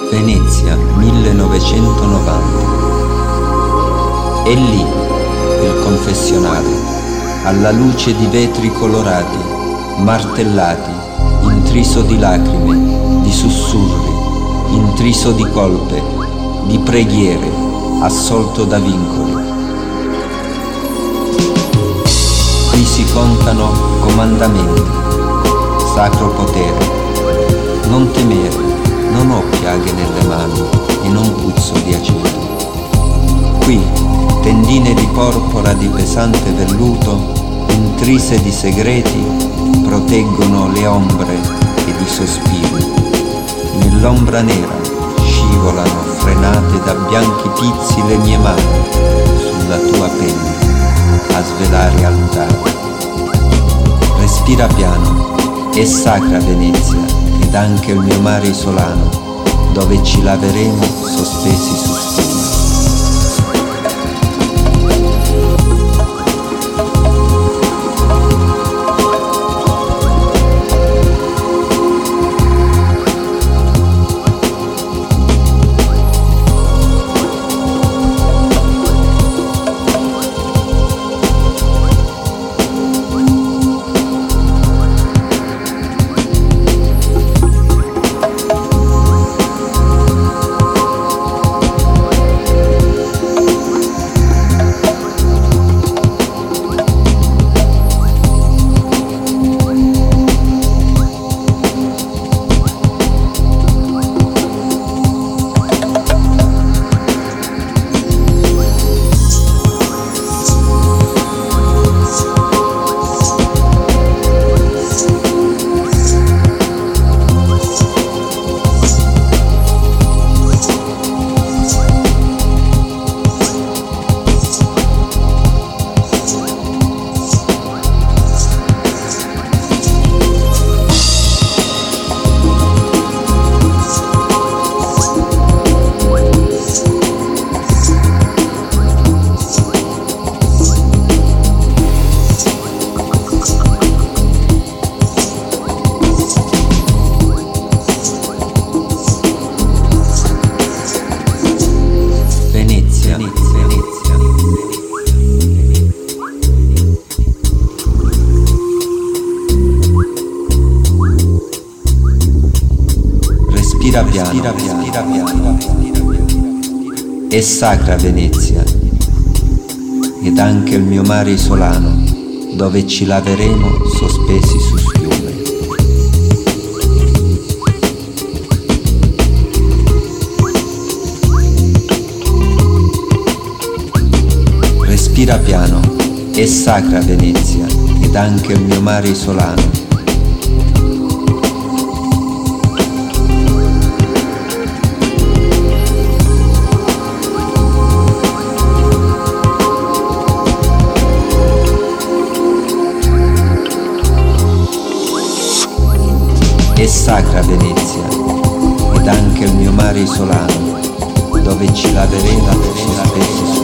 Venezia 1990. E lì il confessionale, alla luce di vetri colorati, martellati, intriso di lacrime, di sussurri, intriso di colpe, di preghiere, assolto da vincoli. Qui si contano comandamenti, sacro potere. Non temere, non ho piaghe nelle mani e non puzzo di aceto. Qui tendine di porpora di pesante velluto, intrise di segreti, proteggono le ombre ed i sospiri. Nell'ombra nera scivolano frenate da bianchi pizzi le mie mani sulla tua penna a svelare altari. Respira piano, è sacra Venezia ed anche il mio mare isolano, dove ci laveremo sospesi su schiena. Respira piano, è sacra Venezia ed anche il mio mare isolano, dove ci laveremo sospesi su schiume. Respira piano, è sacra Venezia ed anche il mio mare isolano. È sacra Venezia ed anche il mio mare isolano, dove ci laveremo sospesi su